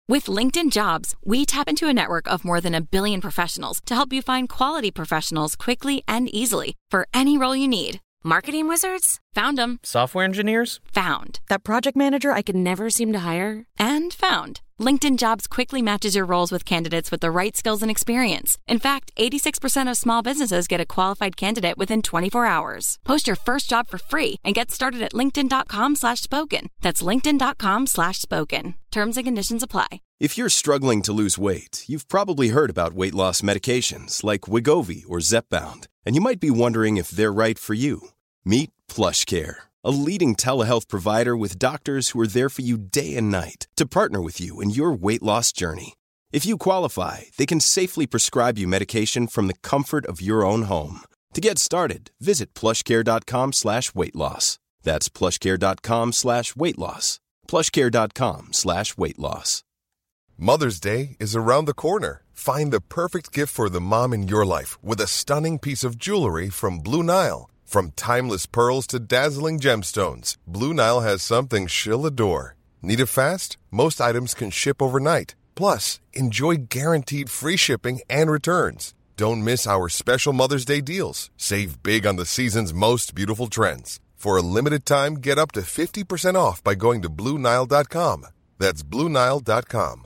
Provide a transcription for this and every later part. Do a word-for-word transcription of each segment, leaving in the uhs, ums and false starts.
With LinkedIn Jobs, we tap into a network of more than a billion professionals to help you find quality professionals quickly and easily for any role you need. Marketing wizards? Found them. Software engineers? Found. That project manager I could never seem to hire? And found. LinkedIn Jobs quickly matches your roles with candidates with the right skills and experience. In fact, eighty-six percent of small businesses get a qualified candidate within twenty-four hours. Post your first job for free and get started at linkedin.com slash spoken. That's linkedin.com slash spoken. Terms and conditions apply. If you're struggling to lose weight, you've probably heard about weight loss medications like Wegovy or Zepbound, and you might be wondering if they're right for you. Meet PlushCare, a leading telehealth provider with doctors who are there for you day and night to partner with you in your weight loss journey. If you qualify, they can safely prescribe you medication from the comfort of your own home. To get started, visit plushcare.com slash weight loss. That's plushcare.com slash weight loss. plushcare.com slash weight loss. Mother's Day is around the corner. Find the perfect gift for the mom in your life with a stunning piece of jewelry from Blue Nile. From timeless pearls to dazzling gemstones, Blue Nile has something she'll adore. Need it fast? Most items can ship overnight. Plus, enjoy guaranteed free shipping and returns. Don't miss our special Mother's Day deals. Save big on the season's most beautiful trends. For a limited time, get up to fifty percent off by going to Blue Nile dot com. That's Blue Nile dot com.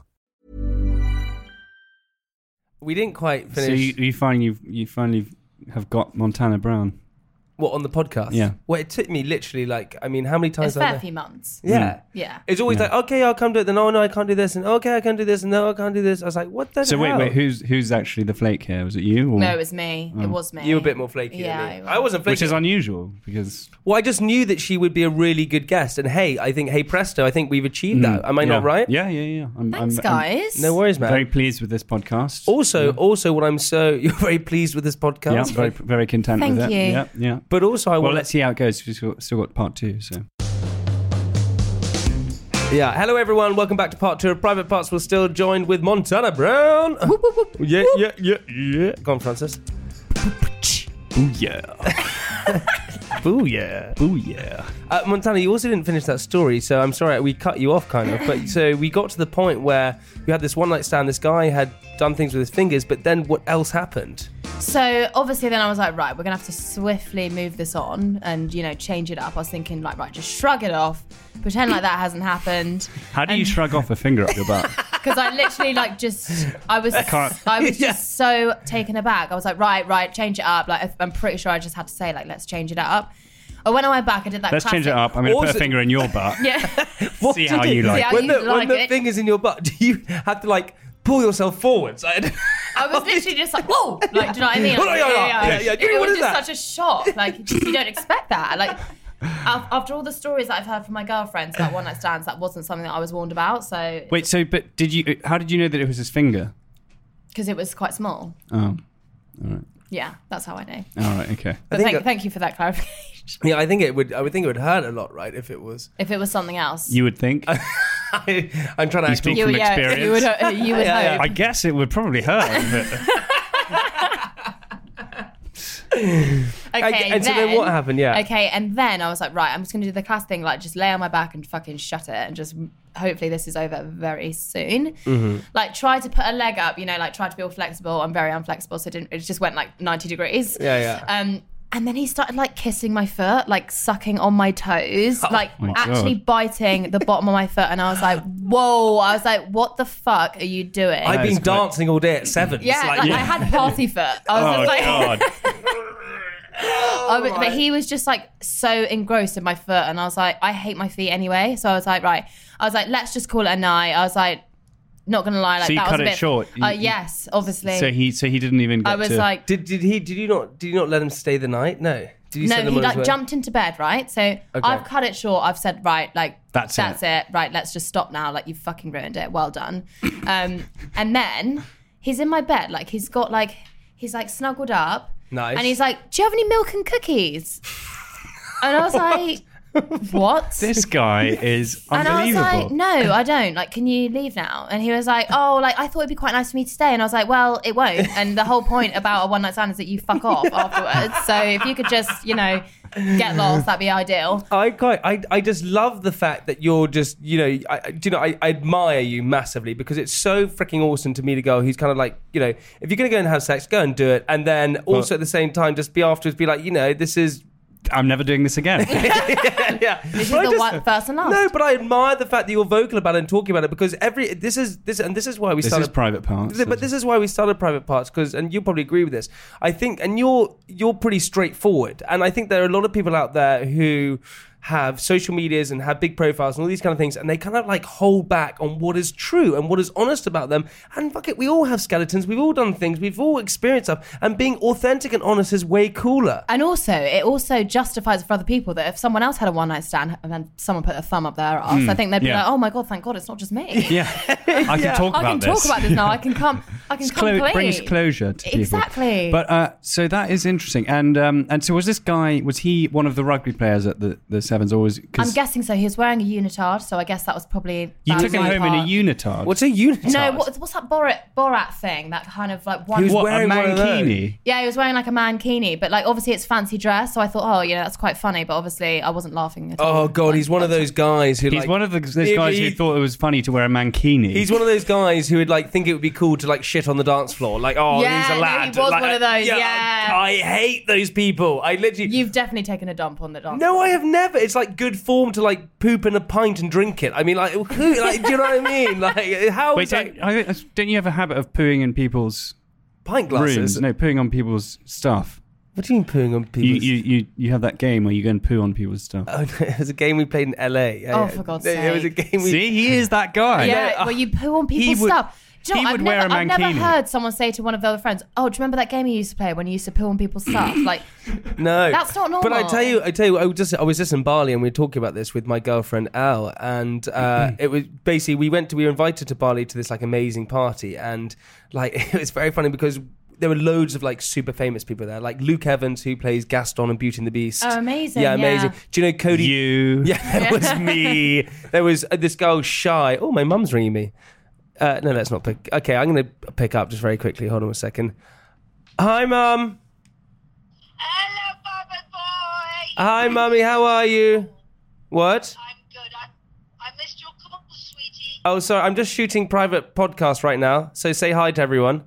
We didn't quite finish. So you, you finally you you finally have got Montana Brown. What, on the podcast? Yeah. Well, it took me literally like, I mean, how many times? It's a fair few months. Yeah. Yeah. It's always Yeah. like, okay, I'll come do it. Then, oh no, I can't do this. And okay, I can do this. And no, I can't do this. I was like, what the So hell? wait, wait, who's who's actually the flake here? Was it you? Or? No, it was me. Oh. It was me. You were a bit more flaky Yeah, than I me. was. I wasn't flaky. Which is unusual because. Well, I just knew that she would be a really good guest. And hey, I think, hey presto, I think we've achieved that. Am I yeah. not right? Yeah, yeah, yeah. I'm, Thanks, I'm, guys. No worries, I'm man. very pleased with this podcast. Also, yeah. also, what I'm so you're very pleased with this podcast. Yeah, very very content Thank with it. you. Yeah, yeah. But also, I Well, want. let's see how it goes. We've still got, still got part two. So. Yeah. Hello, everyone. Welcome back to part two of Private Parts. We're still joined with Montana Brown. Whoop, whoop, whoop. Yeah, yeah, yeah, yeah. Go on, Francis. Booyah. Booyah. Booyah. Uh, Montana, you also didn't finish that story, so I'm sorry we cut you off kind of. But so we got to the point where you had this one night stand. This guy had done things with his fingers, but then what else happened? So obviously then I was like, right, we're going to have to swiftly move this on and, you know, change it up. I was thinking like, right, just shrug it off. Pretend like that hasn't happened. How do you shrug off a finger up your butt? Because I literally like just, I was, can't- I was Yeah. just so taken aback. I was like, right, right, change it up. Like I'm pretty sure I just had to say like, let's change it up. Or when I went back, I did that. Let's change it classic- up. I'm going to put Also- a finger in your butt. Yeah. What See do how you do? like See how when you the, like when the it. finger's in your butt, do you have to like pull yourself forwards? I I was literally just like, whoa, like, do you know what I mean? Oh, yeah, yeah, yeah, yeah. It, You know, it what was is just that? such a shock. Like, just, you don't expect that. Like, af- after all the stories that I've heard from my girlfriends about one night stands, that wasn't something that I was warned about. So, Wait, so, but did you, how did you know that it was his finger? because it was quite small. Oh, all right. Yeah, that's how I know. All right, okay. But think thank, that- thank you for that clarification. yeah, I think it would. I would think it would hurt a lot, right? If it was. If it was something else, You would think? I, I'm trying to. You actually speak you, from yeah, experience. you would, uh, you would Yeah, yeah. hope. I guess it would probably hurt. Okay, I- and so then what happened? Yeah. Okay, and then I was like, right, I'm just going to do the class thing, like just lay on my back and fucking shut it, and just hopefully this is over very soon. Mm-hmm. Like try to put a leg up, you know, like try to be all flexible. I'm very unflexible, so it didn't. It just went like ninety degrees. Yeah, yeah. Um, and then he started like kissing my foot, like sucking on my toes, like my actually God. biting the bottom of my foot, and I was like, whoa! I was like, what the fuck are you doing? I've That been is quite- dancing all day at seven. yeah, like, I had party foot. I was Oh, just like. God. I was- but he was just like so engrossed in my foot, and I was like, I hate my feet anyway. So I was like, right. I was like, let's just call it a night. I was like, not gonna lie, like So you that cut was a it bit. short? You- uh, yes, obviously. So he, so he didn't even get I was to... like, Did did he? Did you not? Did you not let him stay the night? No. Did you no, send him he on his like way? jumped into bed, right? So I've cut it short. I've said, right, like That's that's it. it. Right, let's just stop now. Like you fucking ruined it. Well done. Um, and then he's in my bed, like he's got like he's like snuggled up. Nice. And he's like, do you have any milk and cookies? And I was like, what? This guy is And I was unbelievable. like, no, I don't. Like, can you leave now? And he was like, oh, like, I thought it'd be quite nice for me to stay. And I was like, well, it won't. And the whole point about a one night stand is that you fuck off afterwards. So if you could just, you know, get lost, that'd be ideal. I quite, I, I just love the fact that you're just, you know, I, I- do you know, I, I admire you massively because it's so freaking awesome to meet a girl who's kind of like, you know, if you're going to go and have sex, go and do it. And then also Well- at the same time, just be afterwards, be like, you know, this is, I'm never doing this again. yeah. This is But I the just- one, first and last. No, but I admire the fact that you're vocal about it and talking about it because every, this is, this, and this is why we This started. is private parts. But this is why we started Private Parts because, and you'll probably agree with this. I think, and you're you're pretty straightforward, and I think there are a lot of people out there who have social medias and have big profiles and all these kind of things, and they kind of like hold back on what is true and what is honest about them. And fuck it, we all have skeletons, we've all done things, we've all experienced stuff, and being authentic and honest is way cooler. And also, it also justifies for other people that if someone else had a one night stand and then someone put a thumb up their ass, I think they'd be yeah. like, "Oh my god, thank God, it's not just me. Yeah, I can talk I about can this. talk about this now. I can come. I can It's come clo- clean." brings closure to people. Exactly. But uh, so that is interesting. And um, and so was this guy? Was he one of the rugby players at the, the Sevens, or was? I'm guessing so. He was wearing a unitard, so I guess that was probably. You that took was him my home in a part. unitard. What's a unitard? No, what, what's that Borat Borat thing? That kind of like one. He was what, a wearing one of those. mankini? Yeah, he was wearing like a mankini, but like obviously it's fancy dress, so I thought, oh, you know, that's quite funny. But obviously, I wasn't laughing at all. Oh god, he's one of those guys who He's like, one of the, those He- guys he- who thought it was funny to wear a mankini. He's one of those guys who would like think it would be cool to like shit on the dance floor. Like, oh, Yeah, he's a no, lad. he was Like, one of those, yeah. I, I hate those people. I literally. You've definitely taken a dump on the dance. No, I have never. It's like good form to like poop in a pint and drink it. I mean, like, who, like do you know what I mean? Like, how Wait, is that don't, I, don't you have a habit of pooing in people's pint glasses? rooms? No, pooing on people's stuff. What do you mean pooing on You, people's? you you you have that game where you go and poo on people's stuff. Oh, no, it was a game we played in L A. Yeah, Oh, yeah. for God's No, It was a sake. game we. See, he is that guy. Yeah, know, where you poo on people's would- stuff. Do you know, he I've would never, wear a I've never mankini. heard someone say to one of their other friends, "Oh, do you remember that game you used to play when you used to poo on people's stuff?" Like, No, That's not normal. But I tell you, I tell you, I was just I was just in Bali and we were talking about this with my girlfriend Al, and uh, it was basically we went to we were invited to Bali to this like amazing party, and like it was very funny because there were loads of like super famous people there, like Luke Evans who plays Gaston in Beauty and the Beast. Oh, amazing, Yeah, amazing. yeah. Do you know Cody? You. Yeah, that was me. There was uh, this girl Shy. Oh, my mum's ringing me. Uh, no, let's not pick. Okay, I'm going to pick up just very quickly. Hold on a second. Hi, Mum. Hello, Bubba boy. Hi, Mummy. How are you? What? I'm good. I, I missed your call, sweetie. Oh, sorry. I'm just shooting private podcast right now. So say hi to everyone.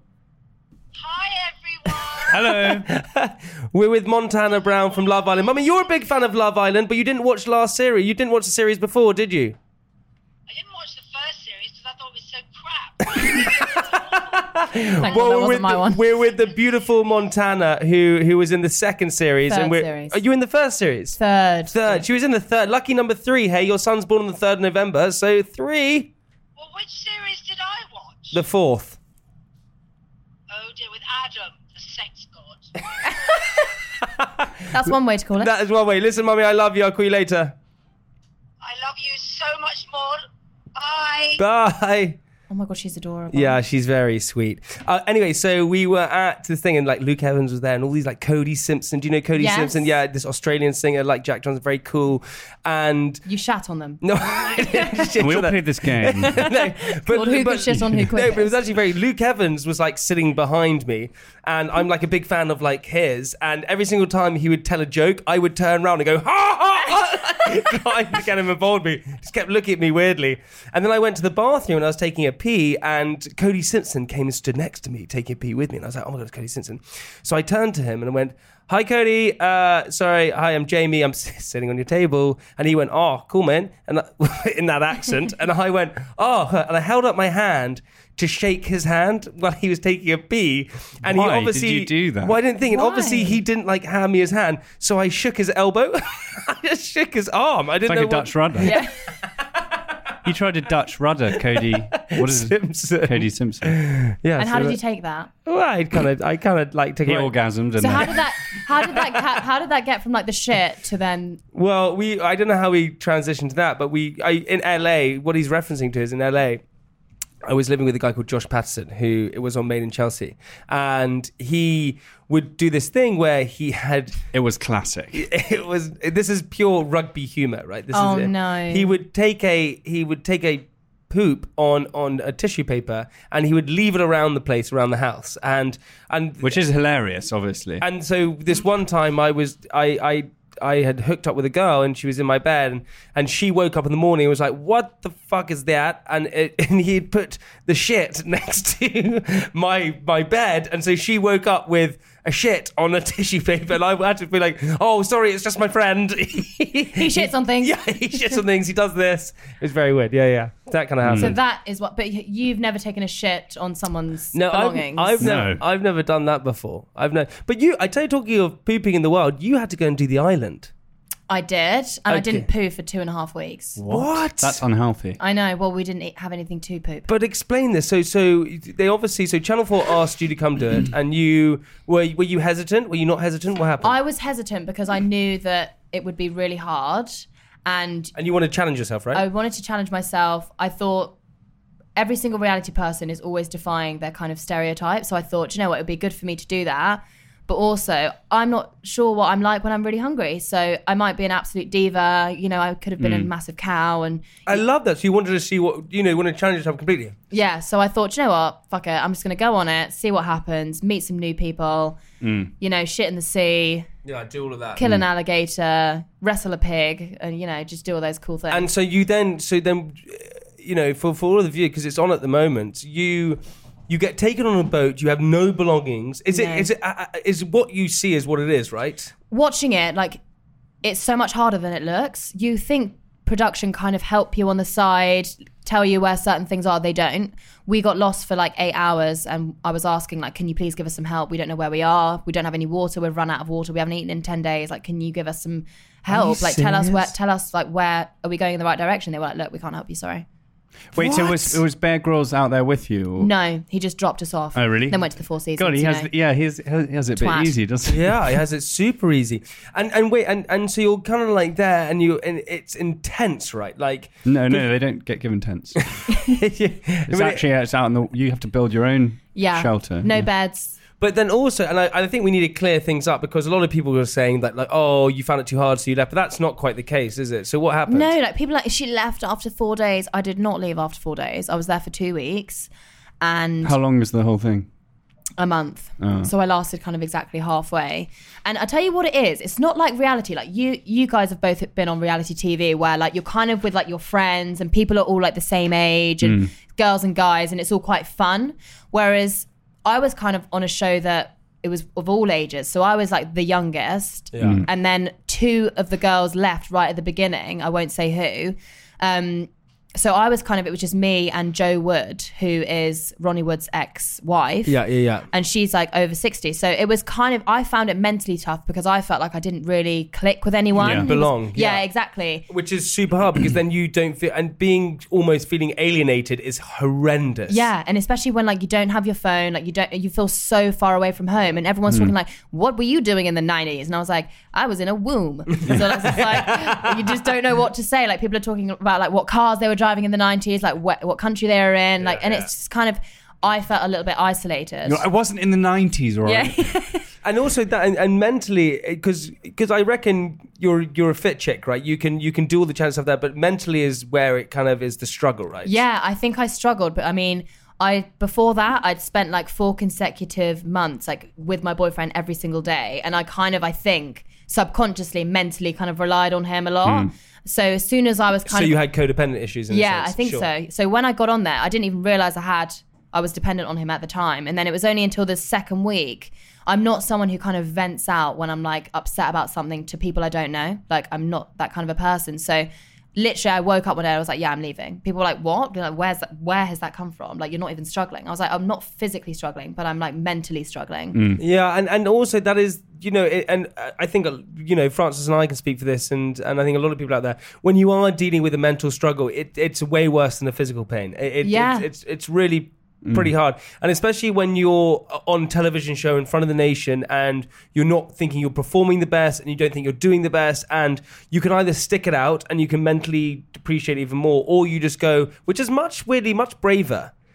Hi, everyone. Hello. We're with Montana Brown from Love Island. Mummy, you're a big fan of Love Island, but you didn't watch last series. You didn't watch the series before, did you? I didn't watch the first series because I thought it was so crap. thank God that we're wasn't with my the, one. we're with the beautiful Montana who who was in the second series. Third and we're, series. Are you in the first series? Third. Third. She was in the third. Lucky number three. Hey, your son's born on the third of November, so three. Well, which series did I watch? The fourth. Oh dear, with Adam, the sex god. That's one way to call it. That is one way. Listen, Mummy, I love you. I'll call you later. I love you so much more. Bye. Bye. Oh my God, she's adorable. Yeah, she's very sweet. Uh, anyway, so we were at this thing and like Luke Evans was there and all these like Cody Simpson. Do you know Cody Yes. Simpson? Yeah, this Australian singer like Jack Johnson, very cool. And You shat on them. no, I didn't shit we all on that. played this game. no, but, Called Who Could Shit on Who No, but it was Quickest. actually very. Luke Evans was like sitting behind me, and I'm like a big fan of like his. And every single time he would tell a joke, I would turn around and go ha ha ha, trying to get him involved. Me just kept looking at me weirdly. And then I went to the bathroom and I was taking a pee, and Cody Simpson came and stood next to me taking a pee with me, and I was like, oh my God, it's Cody Simpson. So I turned to him and I went, hi Cody, uh, sorry, hi, I'm Jamie, I'm s- sitting on your table. And he went, oh, cool man, and I, in that accent. And I went, oh, and I held up my hand to shake his hand while he was taking a pee. And Why he did obviously you do that? Well, I didn't think, and Why? obviously he didn't like hand me his hand, so I shook his elbow. I just shook his arm. I It's didn't like know a Dutch what, rudder. Yeah. You tried a Dutch rudder, Cody. What is it? Simpson. Cody Simpson. Yeah. And how so did that- you take that? Well, I kind of, I kind of like took He it. orgasmed. So And how did that? How did that? Ca- how did that get from like the shit to then? Well, we I don't know how we transitioned to that, but we I, in L A, what he's referencing to is in L A. I was living with a guy called Josh Patterson, who it was on Made in Chelsea, and he would do this thing where he had. It was classic. It was. This is pure rugby humor, right? This Oh, is it. no. He would take a. He would take a poop on on a tissue paper, and he would leave it around the place, around the house, and and Which is hilarious, obviously. and so this one time I was I I. I had hooked up with a girl and she was in my bed and, and she woke up in the morning and was like, what the fuck is that? And it, and he'd put the shit next to my my bed, and so she woke up with a shit on a tissue paper, and I had to be like, oh, sorry, it's just my friend. He shits on things. Yeah, he shits on things. He does this. It was very weird. Yeah, yeah. That kind of happened. So that is what. But you've never taken a shit on someone's No, I've, belongings. I've never, No. I've never done that before. I've never. But you, I tell you, talking of pooping in the wild, you had to go and do the island. I did, and I Okay. didn't poo for two and a half weeks. What? That's unhealthy. I know. Well, we didn't eat, have anything to poop. But explain this. So, so they obviously. So Channel Four asked you to come do it, and you were. Were you hesitant? Were you not hesitant? What happened? I was hesitant because I knew that it would be really hard, and and you want to challenge yourself, right? I wanted to challenge myself. I thought every single reality person is always defying their kind of stereotype. So I thought, do you know what, it would be good for me to do that. But also, I'm not sure what I'm like when I'm really hungry. So I might be an absolute diva. You know, I could have been a massive cow. And I love that. So you wanted to see what, you know, you want to challenge yourself completely. yeah, so I thought, do you know what, fuck it. I'm just going to go on it, see what happens, meet some new people, you know, shit in the sea, Yeah, do all of that. kill an alligator, wrestle a pig, and, you know, just do all those cool things. And so you then, so then, you know, for, for all of the view, because it's on at the moment, you you get taken on a boat, you have no belongings. Is it, No. is it, uh, uh, is what you see is what it is, right? Watching it, like, it's so much harder than it looks. You think production kind of help you on the side, tell you where certain things are, they don't. We got lost for like eight hours and I was asking, like, can you please give us some help? We don't know where we are. We don't have any water. We've run out of water. We haven't eaten in ten days. Like, can you give us some help? Like, tell us where, serious? tell us, like, where are we going in the right direction? They were like, look, we can't help you, sorry. Wait, so What? was, was Bear Grylls out there with you? Or? No, he just dropped us off. Oh, really? Then went to the Four Seasons. God, he you has, know. yeah, he has, he has it a bit Twat. easy, doesn't he? Yeah, it has it super easy. And and wait, and, and so you're kind of like there and you and it's intense, right? Like No, no, they don't get given tents. It's it's actually, it's out in the, you have to build your own Yeah. shelter. No Yeah. beds. But then also, and I, I think we need to clear things up because a lot of people were saying that, like, oh, you found it too hard, so you left. But that's not quite the case, is it? So what happened? No, like people like she left after four days. I did not leave after four days. I was there for two weeks and How long is the whole thing? a month. Oh. So I lasted kind of exactly halfway. And I tell you what it is, it's not like reality. Like you you guys have both been on reality T V where like you're kind of with like your friends and people are all like the same age and girls and guys and it's all quite fun. Whereas I was kind of on a show that it was of all ages. So I was like the youngest. Yeah. And then two of the girls left right at the beginning. I won't say who. Um, so I was kind of, it was just me and Jo Wood, who is Ronnie Wood's ex-wife. Yeah, yeah, yeah. And she's like over sixty. So it was kind of, I found it mentally tough because I felt like I didn't really click with anyone. Yeah. who was- Belong, Yeah, yeah. exactly. Which is super hard because then you don't feel, and being almost feeling alienated is horrendous. Yeah, and especially when like you don't have your phone, like you don't, you feel so far away from home, and everyone's talking like, "What were you doing in the nineties?" And I was like, "I was in a womb." So it's just like you just don't know what to say. Like people are talking about like what cars they were driving in the nineties, like what, what country they were in, like, and it's just kind of, I felt a little bit isolated. No, I wasn't in the nineties, all right? Yeah. And also that, and, and mentally, because because I reckon you're you're a fit chick, right? You can you can do all the challenge stuff there, but mentally is where it kind of is the struggle, right? Yeah, I think I struggled, but I mean, I before that I'd spent like four consecutive months like with my boyfriend every single day, and I kind of I think subconsciously, mentally, kind of relied on him a lot. So as soon as I was kind So of you had codependent issues. In a yeah, sense. I think Sure. so. So when I got on there, I didn't even realize I had I was dependent on him at the time, and then it was only until the second week. I'm not someone who kind of vents out when I'm like upset about something to people I don't know. Like I'm not that kind of a person. So literally I woke up one day, I was like, yeah, I'm leaving. People were like, what? They're like, where's that, where has that come from? Like, you're not even struggling. I was like, I'm not physically struggling, but I'm like mentally struggling. Yeah, and, and also that is, you know, it, and I think, uh, you know, Francis and I can speak for this, and, and I think a lot of people out there, when you are dealing with a mental struggle, it, it's way worse than a physical pain. It, it, Yeah. It's, it's, it's really pretty hard. And especially when you're on television show in front of the nation and you're not thinking you're performing the best and you don't think you're doing the best, and you can either stick it out and you can mentally depreciate even more, or you just go, which is much weirdly much braver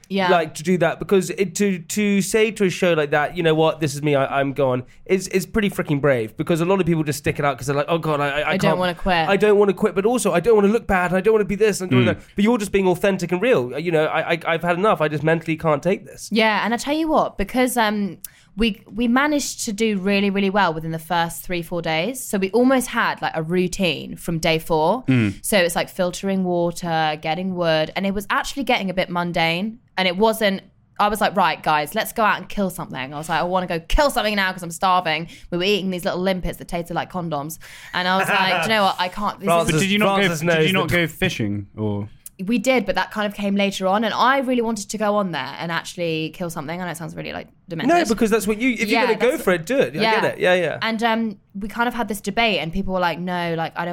Yeah. like to do that, because it, to to say to a show like that, you know what, this is me, I, I'm gone, is is pretty freaking brave, because a lot of people just stick it out because they're like, oh god, I I, I, I can't, don't want to quit. I don't want to quit, but also I don't want to look bad, I don't want to be this, and Mm. that. But you're just being authentic and real. You know, I, I I've had enough. I just mentally can't take this. Yeah, and I tell you what, because um, we we managed to do really, really well within the first three, four days. So we almost had like a routine from day four. So it's like filtering water, getting wood, and it was actually getting a bit mundane. And it wasn't, I was like, right, guys, let's go out and kill something. I was like, I want to go kill something now because I'm starving. We were eating these little limpets that tasted like condoms. And I was like, do you know what, I can't. This Francis- But is, did you not Francis go? knows Did you not the- go fishing or? we did, but that kind of came later on. And I really wanted to go on there and actually kill something. I know it sounds really like demented. No, because that's what you. If Yeah, you're gonna go that's- for it, do it. I get it. Yeah, yeah. And um, we kind of had this debate, and people were like, no, like, I don't.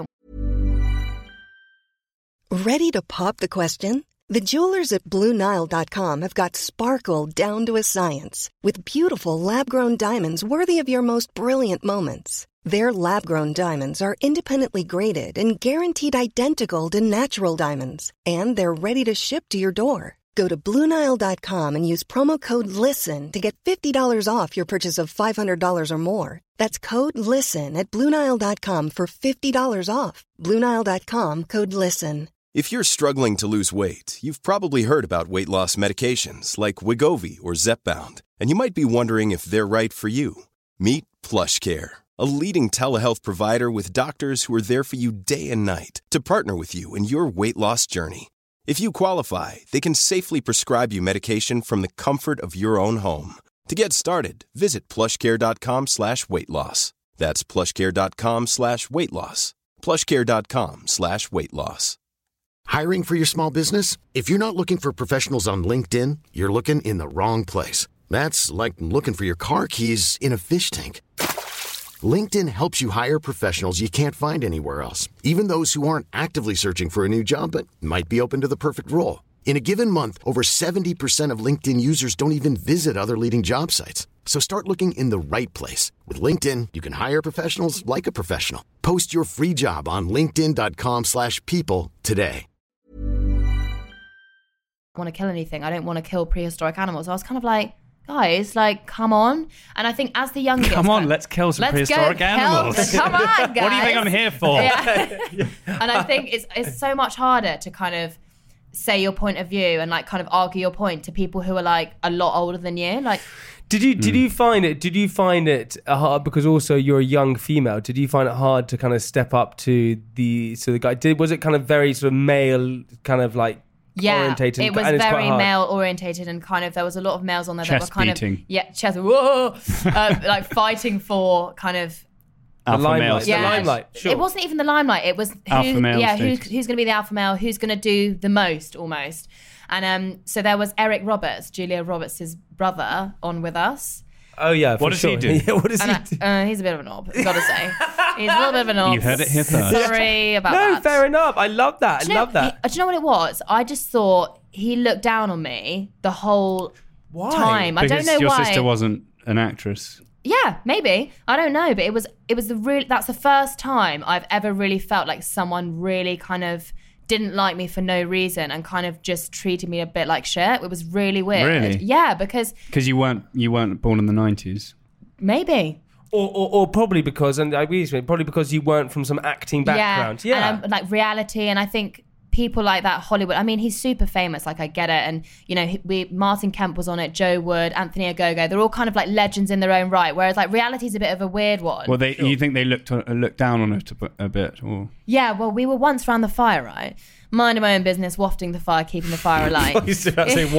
Ready to pop the question? The jewelers at Blue Nile dot com have got sparkle down to a science with beautiful lab-grown diamonds worthy of your most brilliant moments. Their lab-grown diamonds are independently graded and guaranteed identical to natural diamonds, and they're ready to ship to your door. Go to Blue Nile dot com and use promo code LISTEN to get fifty dollars off your purchase of five hundred dollars or more. That's code LISTEN at Blue Nile dot com for fifty dollars off. Blue Nile dot com, code LISTEN. If you're struggling to lose weight, you've probably heard about weight loss medications like Wegovy or Zepbound, and you might be wondering if they're right for you. Meet PlushCare, a leading telehealth provider with doctors who are there for you day and night to partner with you in your weight loss journey. If you qualify, they can safely prescribe you medication from the comfort of your own home. To get started, visit plushcare.com slash weight loss. That's plushcare.com slash weight loss. plushcare.com slash weight loss. Hiring for your small business? If you're not looking for professionals on LinkedIn, you're looking in the wrong place. That's like looking for your car keys in a fish tank. LinkedIn helps you hire professionals you can't find anywhere else, even those who aren't actively searching for a new job but might be open to the perfect role. In a given month, over seventy percent of LinkedIn users don't even visit other leading job sites. So start looking in the right place. With LinkedIn, you can hire professionals like a professional. Post your free job on linkedin.com slash people today. want to kill anything. I don't want to kill prehistoric animals. I was kind of like, guys, like, come on. And I think as the youngest, Come on, like, let's kill some let's prehistoric go animals. Kill, come on, guys. What do you think I'm here for? Yeah. And I think it's it's so much harder to kind of say your point of view and like kind of argue your point to people who are like a lot older than you. Like, Did you did Mm. you find it? Did you find it hard because also you're a young female? Did you find it hard to kind of step up to the so the guy? Did was it kind of very sort of male kind of like yeah, orientated? it was and it's quite very hard? male orientated and kind of there was a lot of males on there that Chest were kind beating. of yeah, chest whoa, uh, like fighting for kind of. The Alpha limelight, males. the Yeah. limelight. Sure. It wasn't even the limelight. It was who, Alpha male yeah, who, status. who's going to be the alpha male, who's going to do the most, almost. And um, so there was Eric Roberts, Julia Roberts' brother, on with us. Oh yeah. For What does he sure. do? Yeah, what does And he do? I, uh, he's a bit of a knob, I've got to say. He's a little bit of a knob. You heard it here first. Sorry about No, that. fair enough. I love that. Do I you know- love that. he- do you know what it was? I just thought he looked down on me the whole Why? time. I Because don't know your why. sister wasn't an actress. Yeah, maybe. I don't know, but it was it was the real that's the first time I've ever really felt like someone really kind of didn't like me for no reason and kind of just treated me a bit like shit. It was really weird. Really? Yeah, because Because you weren't you weren't born in the nineties. maybe. Or, or, or probably because, and I agree with you, probably because you weren't from some acting background. Yeah. And I'm, like reality, and I think people like that, Hollywood. I mean, he's super famous. Like I get it, and you know, he- we Martin Kemp was on it, Joe Wood, Anthony Ogogo. They're all kind of like legends in their own right. Whereas like reality's a bit of a weird one. Well, they you think they looked on, uh, looked down on it a, b- a bit, or Yeah, well, we were once round the fire, right? Minding my own business, wafting the fire, keeping the fire alight. I used to about to say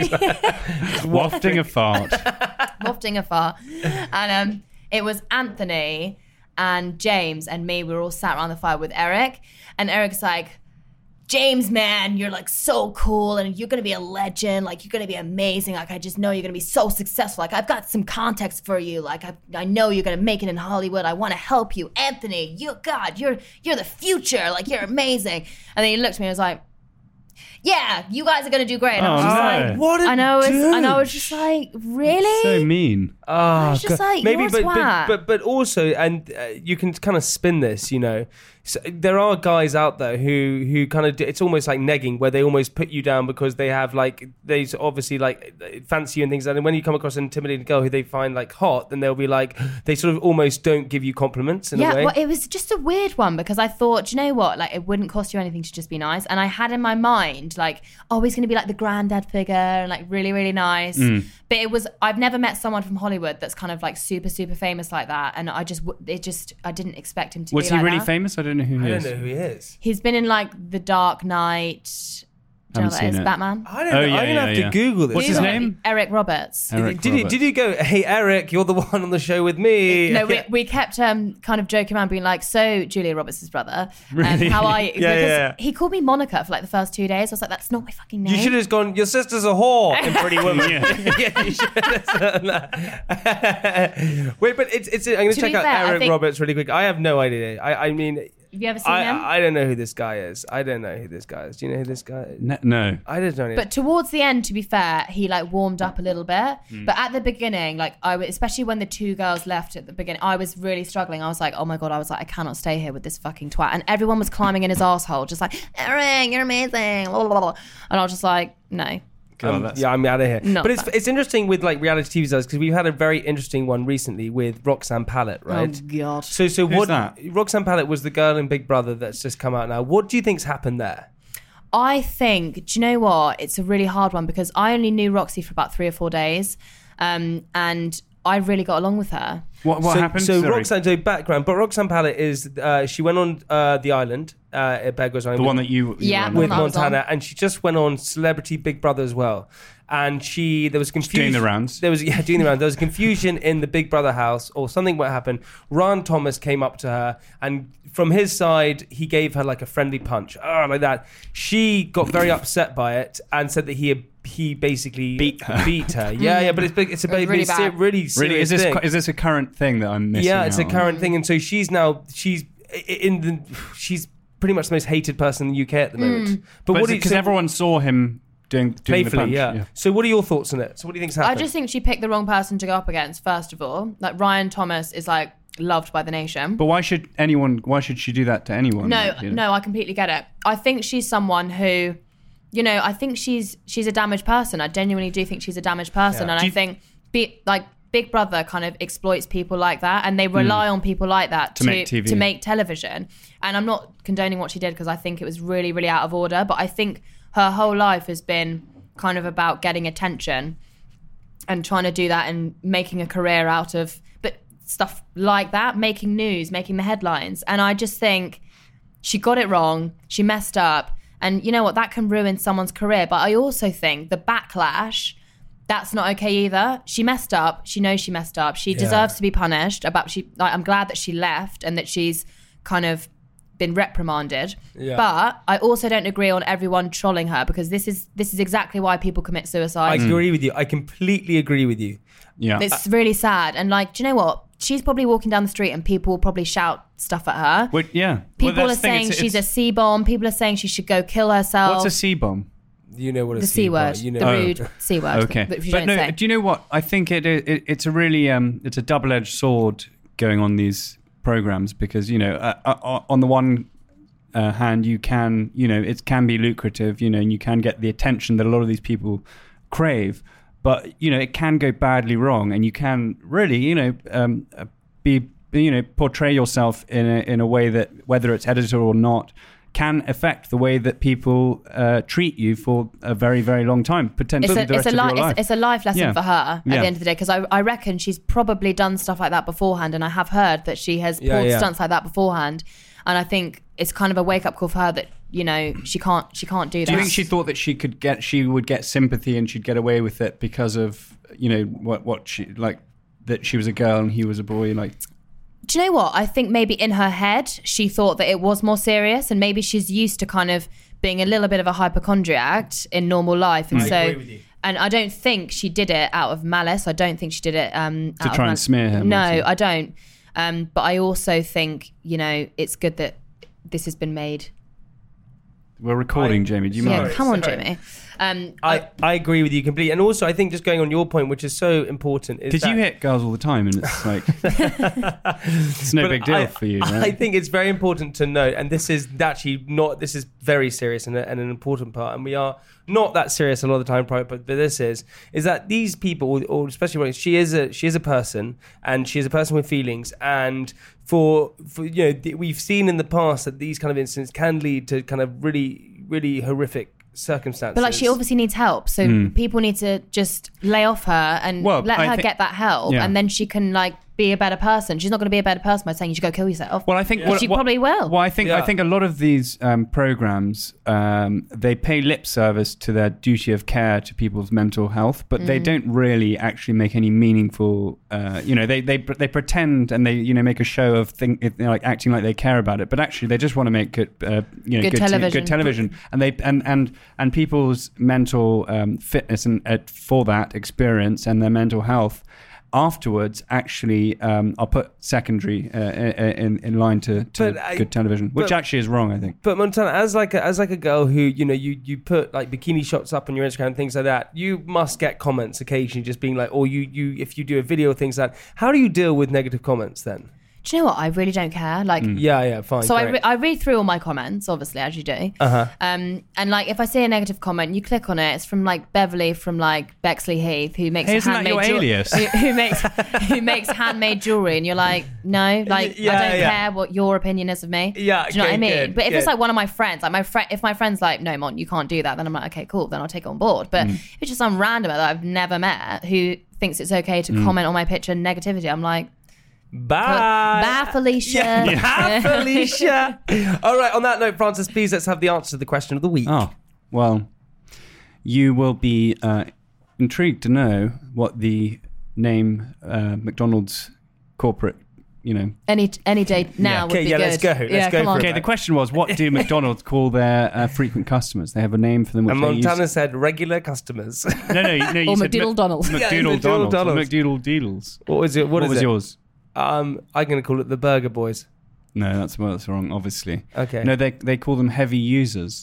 wafting. wafting a fart. wafting afar. And um, it was Anthony and James and me. We were all sat around the fire with Eric. And Eric's like, James, man, you're like so cool and you're going to be a legend. Like, you're going to be amazing. Like, I just know you're going to be so successful. Like, I've got some context for you. Like, I, I know you're going to make it in Hollywood. I want to help you. Anthony, you, God, you're, you're the future. Like, you're amazing. And then he looked at me and was like, yeah, you guys are going to do great. And I was Oh, just no. like, What a I know, it's, and I was douche. just like, really? So mean. Oh, I was just God. like, maybe, you're a but, but twat. but but also, and uh, you can kind of spin this, you know. So there are guys out there who who kind of do, it's almost like negging, where they almost put you down because they have like they obviously like fancy you and things. And when you come across an intimidating girl who they find like hot, then they'll be like they sort of almost don't give you compliments in yeah, a way. well, it was just a weird one because I thought, do you know what? Like, it wouldn't cost you anything to just be nice. And I had in my mind, like, oh, he's going to be like the granddad figure and like really, really nice. Mm. But it was, I've never met someone from Hollywood that's kind of like super, super famous like that. And I just, it just, I didn't expect him to Was be he like really that. famous? I don't know who he I is. don't know who he is. He's been in like The Dark Knight. Do you know Haven't what that is? seen it. Batman? I don't Oh, know. yeah, I'm gonna yeah, have yeah. to Google this. What's his Google it. name? Eric Roberts. Eric Did he, Roberts. did he go, hey, Eric, you're the one on the show with me? No, we, we kept um, kind of joking around, being like, so Julia Roberts' brother, um, Really? how are you? Yeah, yeah, yeah. He called me Monica for like the first two days. I was like, that's not my fucking name. You should have gone, your sister's a whore in Pretty Woman. Yeah. yeah, you should have said that. Wait, but it's, it's I'm going to To check be out fair, I Eric think- Roberts really quick. I have no idea. I, I mean, Have you ever seen I, him? I don't know who this guy is. I don't know who this guy is. Do you know who this guy is? No. no. I just don't know. But towards the end, to be fair, he like warmed up a little bit. But at the beginning, like I, w- especially when the two girls left at the beginning, I was really struggling. I was like, oh my god, I was like, I cannot stay here with this fucking twat. And everyone was climbing in his asshole, just like, Eric, you're amazing. Blah, blah, blah. And I was just like, no. God, Um, that's- yeah, I'm out of here. Not but it's that. it's interesting with like reality T V stars because we've had a very interesting one recently with Roxanne Pallett, right? Oh god. So so Who's what? that? Roxanne Pallett was the girl in Big Brother that's just come out now. What do you think's happened there? I think, do you know what? It's a really hard one because I only knew Roxy for about three or four days. Um, and I really got along with her. What, what so, happened? So Sorry. Roxanne, so background, but Roxanne Pallett is uh, she went on uh, the island, uh, at Beggar's Island, the one that you, you Yeah, were on. the with one I was Montana, on. and she just went on Celebrity Big Brother as well. And she, there was confusion. doing the rounds. There was yeah, doing the rounds. There was confusion in the Big Brother house, or something. What happened? Ron Thomas came up to her, and from his side, he gave her like a friendly punch, oh, like that. She got very upset by it and said that he he basically Beat her. Beat her. Yeah, yeah. But it's big. It's a It was big, really it's bad. a really serious Really, is this thing. is this a current thing that I'm missing? Yeah, it's a out on? current thing, and so she's now she's in the she's pretty much the most hated person in the U K at the moment. But, But what do you because so- everyone saw him doing, doing the playfully, punch. yeah. So what are your thoughts on it? So what do you think's I happened? just think she picked the wrong person to go up against, first of all. Like, Ryan Thomas is like loved by the nation. But why should anyone? Why should she do that to anyone? No, Like, you know? no, I completely get it. I think she's someone who, you know, I think she's she's a damaged person. I genuinely do think she's a damaged person, Yeah. and Do I you- think be, like Big Brother kind of exploits people like that, and they rely on people like that To to make T V. to make television. And I'm not condoning what she did because I think it was really, really out of order. But I think her whole life has been kind of about getting attention and trying to do that and making a career out of but stuff like that, making news, making the headlines. And I just think she got it wrong. She messed up. And you know what? That can ruin someone's career. But I also think the backlash, that's not okay either. She messed up. She knows she messed up. She deserves to be punished. About she. Like, I'm glad that she left and that she's kind of been reprimanded. Yeah. But I also don't agree on everyone trolling her because this is this is exactly why people commit I suicide. agree with you. I completely agree with you. yeah. It's really sad. And like, do you know what? She's probably walking down the street and people will probably shout stuff at her. Well, yeah. People Well, are that's the thing, saying it's- she's a it's- C bomb. People are saying she should go kill herself. What's a C bomb? You know what a the C word, You know. the Oh. rude C word. Okay, That you but don't no, say. do you know what? I think it, it it's a really um it's a double edged sword going on these programs because you know uh, uh, on the one uh, hand you can you know it can be lucrative you know and you can get the attention that a lot of these people crave, but you know it can go badly wrong and you can really you know um uh, be you know portray yourself in a in a way that whether it's edited or not can affect the way that people uh, treat you for a very, very long time, potentially It's a, the it's, rest a of li- your life. it's, it's a life lesson Yeah. for her at Yeah. the end of the day because I, I reckon she's probably done stuff like that beforehand, and I have heard that she has Yeah, pulled yeah. stunts like that beforehand, and I think it's kind of a wake up call for her that you know she can't she can't do that. Do you think she thought that she could get, she would get sympathy and she'd get away with it because of, you know, what, what she, like, that she was a girl and he was a boy, like... Do you know what? I think maybe in her head she thought that it was more serious, and maybe she's used to kind of being a little bit of a hypochondriac in normal life, and I so. agree with you. And I don't think she did it out of malice. I don't think she did it um, To out of try and mal- smear him or No, something. I don't. Um, but I also think you know it's good that this has been made We're recording, I, Jamie. Do you yeah, mind? Yeah, come on, sorry. Jamie. Um, I, I agree with you completely. And also, I think just going on your point, which is so important, is Because that... you hit girls all the time, and it's like... it's no But big deal I, for you, right? I think it's very important to note, and this is actually not... This is very serious and, a, and an important part, and we are not that serious a lot of the time, but, but this is, is that these people, or especially when she is a she is a person, and she is a person with feelings, and for, for you know, we've seen in the past that these kind of incidents can lead to kind of really, really horrific circumstances. But like, she obviously needs help, so Mm. people need to just lay off her and Well, let I her thi- get that help, Yeah. and then she can like be a better person. She's not going to be a better person by saying you should go kill yourself. Well, I think But what, she what- probably will. Well, I think I Yeah. think a lot of these um, programs um, they pay lip service to their duty of care to people's mental health, but they don't really actually make any meaningful. Uh, you know, they they they pretend and they you know make a show of think you know, like acting like they care about it, but actually they just want to make good uh, you know Good good, television. good television, and they and and and people's mental um, fitness and uh, for that experience and their mental health. Afterwards, actually, um, I'll put secondary uh, in in line to, to But I- good television, which but- actually is wrong, I think. But Montana, as like a, as like a girl who you know you you put like bikini shots up on your Instagram and things like that, you must get comments occasionally, just being like, or you you if you do a video or things like that. How do you deal with negative comments then? Do you know what? I really don't care. Like, Yeah, yeah, fine. so I, great. re- I read through all my comments, obviously, as you do. Uh-huh. Um, and like, if I see a negative comment, you click on it. It's from like Beverly from like Bexley Heath, who makes Hey, isn't that handmade your jew- alias? who, who makes who makes handmade jewelry, and you're like, no, like Yeah, I don't yeah. care what your opinion is of me. Yeah, do you know what I okay, mean? good, but if it's good. like one of my friends, like my friend, if my friend's like, no, Mon, you can't do that, then I'm like, okay, cool, then I'll take it on board. But Mm. if it's just some randomer that I've never met who thinks it's okay to Mm. comment on my picture negativity, I'm like, Bye. bye, Felicia. Yeah. Bye, Felicia. All right. On that note, Francis, please let's have the answer to the question of the week. Oh, well, you will be uh, intrigued to know what the name uh, McDonald's corporate, you know. Any any day now would Okay, be yeah, good. let's go, let's yeah, go come for on. it. Okay, the question was, what do McDonald's call their uh, frequent customers? They have a name for them. Which And they Montana use. said regular customers. No, no, no. You Or said McDoodle Donald. Mc- Yeah, McDoodle McDoodle Donald. Donalds. McDoodle Deedles. What was it? What, What is was it? yours? Um, I'm going to call it the Burger Boys. No, that's well, that's wrong. Obviously. Okay. No, they they call them heavy users.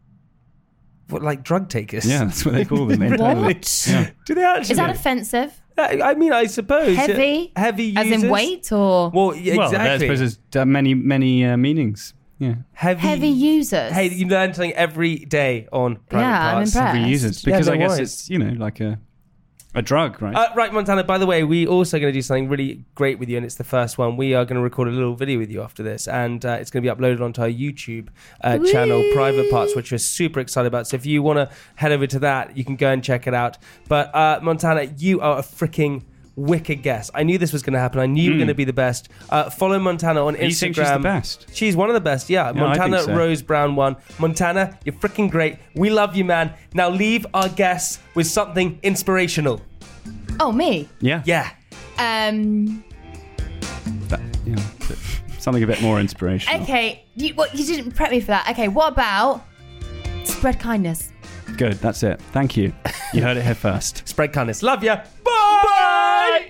What, like drug takers? Yeah, that's what they call them. internally. What? Yeah. Do they actually? Is that offensive? I I mean, I suppose Heavy? uh, heavy As users. in weight or Well, yeah, Well, I exactly. suppose there's uh, many many uh, meanings. Yeah. heavy, heavy users? Hey, you learn something every day on Private Yeah, I'm Parts. impressed. Heavy users Yeah, because no I guess worries. it's you know like a a drug, right? Uh, right, Montana, by the way, we also going to do something really great with you, and it's the first one. We are going to record a little video with you after this, and uh, it's going to be uploaded onto our YouTube uh, channel, Private Parts, which we're super excited about. So if you want to head over to that, you can go and check it out. But uh, Montana, you are a freaking wicked guest. I knew this was going to happen. I knew you were going to be the best. Uh, follow Montana on Instagram. You think she's the best? She's one of the best, yeah. Yeah, I Montana think so. Rose Brown one. Montana, you're freaking great. We love you, man. Now leave our guests with something inspirational. Oh, me? Yeah. Yeah. Um. That, you know, but something a bit more inspirational. Okay. You, what, you didn't prep me for that. Okay. What about spread kindness? Good. That's it. Thank you. You heard it here first. Spread kindness. Love ya. Bye.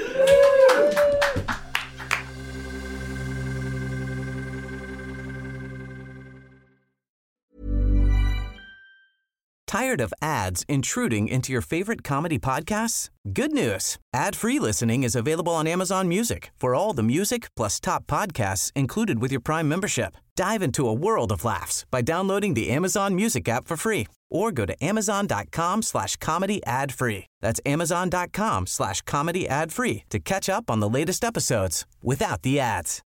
Tired of ads intruding into your favorite comedy podcasts? Good news. Ad-free listening is available on Amazon Music for all the music plus top podcasts included with your Prime membership. Dive into a world of laughs by downloading the Amazon Music app for free or go to amazon.com slash comedy ad free. That's amazon.com slash comedy ad free to catch up on the latest episodes without the ads.